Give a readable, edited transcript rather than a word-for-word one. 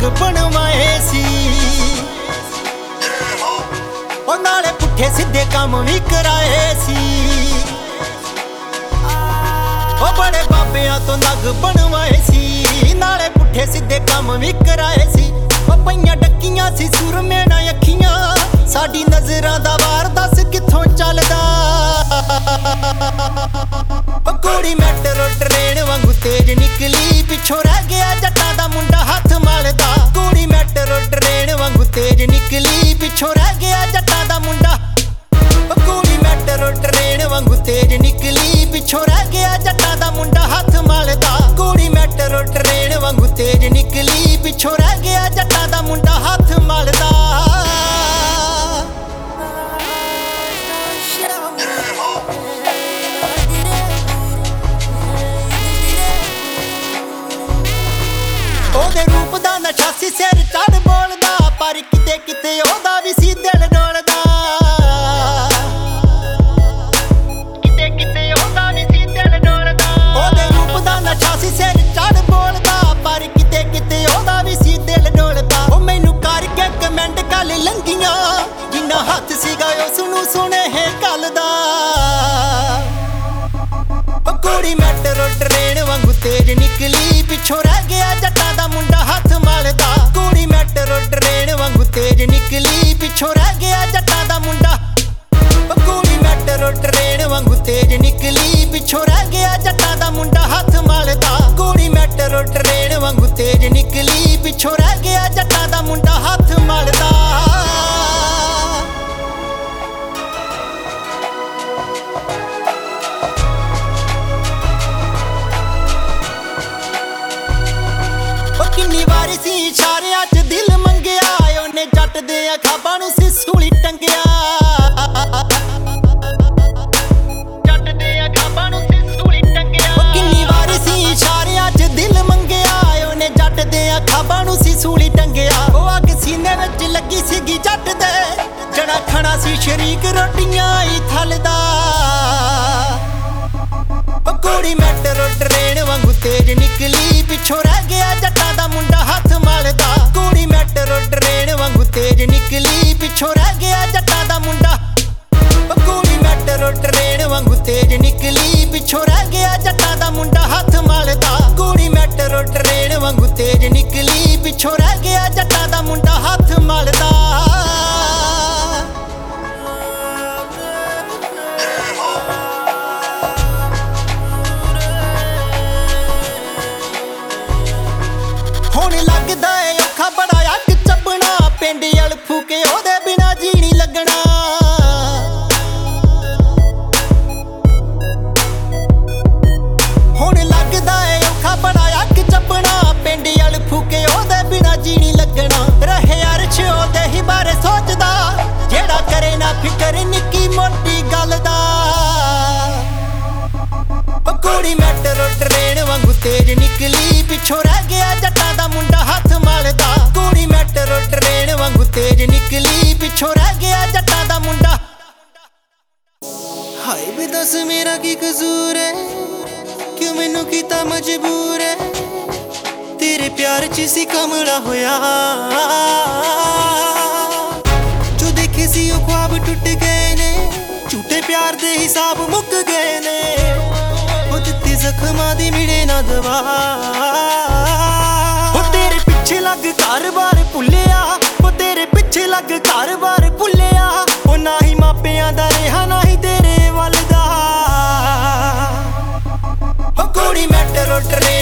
नग बनवाए सी ओ नाले पुठे सीधे काम भी कराए सी ओ बड़े बाबियां तो नग बनवाए सी नाले पुठे सीधे काम भी कराए सी ओ पईयां डक्कियां सी सुरमे ना अखियां साडी नजरां दा वार दस कित्थों चलदा ओ कुड़ी मैट्रो ट्रेन वांगू तेज निकली पिछों रह गया जट्टां दा मुंडा हथ मलदा कुड़ी मैट्रो ट्रेन वांगू तेज निकली पिछों रह गया जट्टां दा मुंडा ओ कुड़ी मैट्रो ट्रेन वांगू तेज निकली पिछों रह गया जट्टां दा मुंडा हथ मलदा कुड़ी मैट्रो ट्रेन वांगू तेज निकली पिछों रह गया जट्टां दा मुंडा हथ मलदा ओदे रूप दा नशा सी सिर चढ़ बोलदा पर किते किते ओदा भी सी दिल डोलदा किते किते ओदा भी सी दिल डोलदा ओदे रूप दा नशा सी सिर चढ़ बोलदा पर किते किते ओदा भी सी दिल डोलदा ओ मैनू करके कमेंट कल लंघियां जिन्ना हथ सीगा उसनू सुने है कल दा ओ कुड़ी मैट्रो ट्रेन वांगू तेज निकली पिछों रह गया जट्टां दा मुंडा हथ मलदा कुड़ी मैट्रो ट्रेन वांगू तेज निकली पिछों रह गया जट्टां दा मुंडा ओ कुड़ी मैट्रो ट्रेन वांगू तेज निकली पिछों रह गया जट्टां दा मुंडा हथ मलदा कुड़ी मैट्रो ट्रेन वांगू तेज निकली पिछों रह गया जट्टां दा मुंडा हथ मलदा किन्नी वारी सी इशारियां च दिल मंगिया ओने जट दे खाबां नूं सी सूली टंगिया जट दे खाबां नूं सी सूली टंगिया ओ किन्नी वारी सी इशारियां च दिल मंगिया ओने जट दे खाबां नूं सी सूली टंगिया ओ अग सीने विच लगी सीगी जट दे जड़ा खड़ा सी शरीक रोटियां ही थलदा ओ कुड़ी मैट्रो ट्रेन वांगू तेज निकली पिछों रह गया जट्टां दा मुंडा हथ मलदा कुड़ी मैट्रो ट्रेन वांगू तेज निकली पिछों रह गया जट्टां दा मुंडा ओ कुड़ी मैट्रो ट्रेन वांगू तेज निकली पिछों रह गया जट्टां दा मुंडा हथ मलदा कुड़ी मैट्रो ट्रेन वांगू तेज निकली पिछों रह गया जट्टां दा मुंडा हथ मलदा हुण लगदा है औखा बड़ा अग चपना पिंड अल फूके ओदे बिना जी नहीं लगना हुण लगदा है औखा बड़ा अग चपना पिंड अल फूके ओदे बिना जी नहीं लगना रहे अर्श ओदे ही बारे सोचदा जेड़ा करे ना फिकर निक्की मोटी गल दा ओ कुड़ी मैट्रो ट्रेन वांगू तेज निकली पिछों रह गया जट्टां दा मुंडा हथ मलदा कुड़ी मैट्रो ट्रेन वांगू तेज निकली पिछों रह गया जट्टां दा मुंडा हाय वे दस मेरा की कसूर है क्यों मैनू कीता मजबूर है तेरे प्यार च सी कमला होया जो देखे सी ओ ख्वाब टुट गए ने झूठे प्यार दे हिसाब मुक गए ने दित्ती जख्मां दी मिले ना दवा ओ तेरे पिछे लग घर बार भुल्लिया ओ तेरे पिछे लग घर बार भुल्लिया ओ ना ही मापियां दा रेहा ना ही तेरे वल दा ओ कुड़ी मैट्रो ट्रेन